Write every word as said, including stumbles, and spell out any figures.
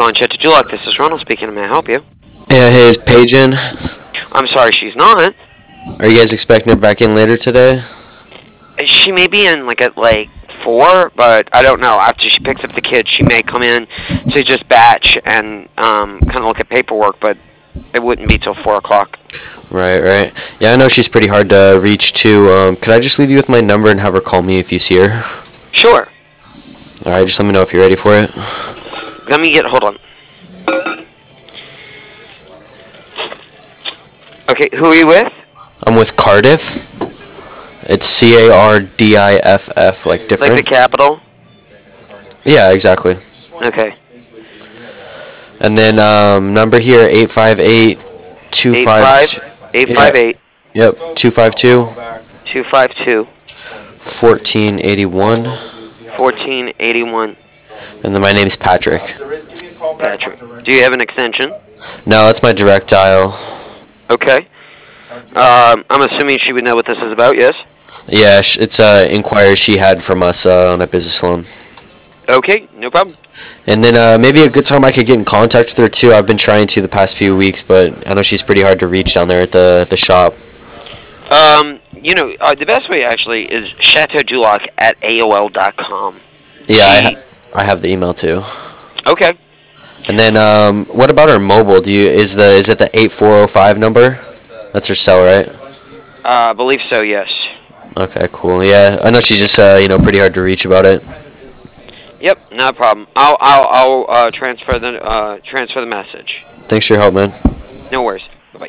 calling Chateau Dulac. This is Ronald speaking. May I help you? Yeah, hey, is Paige in? I'm sorry, she's not. Are you guys expecting her back in later today? She may be in like at like four, but I don't know. After she picks up the kids, she may come in to just batch and um, kind of look at paperwork, but it wouldn't be till four o'clock. Right, right. Yeah, I know she's pretty hard to reach too. Um, could I just leave you with my number and have her call me if you see her? Sure. All right, just let me know if you're ready for it. Let me get. Hold on. Okay, who are you with? I'm with Cardiff. It's C A R D I F F, like different. Like the capital? Yeah, exactly. Okay. And then um, number here eight five eight two five eight five eight. Yep, two five two. two five two. fourteen eighty-one. fourteen eighty-one. And then my name's Patrick. Patrick. Do you have an extension? No, that's my direct dial. Okay. Um, I'm assuming she would know what this is about, yes? Yeah, sh- it's a uh, inquiry she had from us uh, on a business loan. Okay, no problem. And then uh, maybe a good time I could get in contact with her too. I've been trying to the past few weeks, but I know she's pretty hard to reach down there at the the shop. Um, you know, uh, the best way actually is chateau dulac at A O L dot com. Yeah, I, ha- I have the email too. Okay. And then um, what about her mobile? Do you is the is it the eight four zero five number? That's her cell, right? Uh, I believe so, yes. Okay, cool. Yeah, I know she's just uh, you know pretty hard to reach about it. Yep, no problem. I'll I'll I'll uh, transfer the uh, transfer the message. Thanks for your help, man. No worries.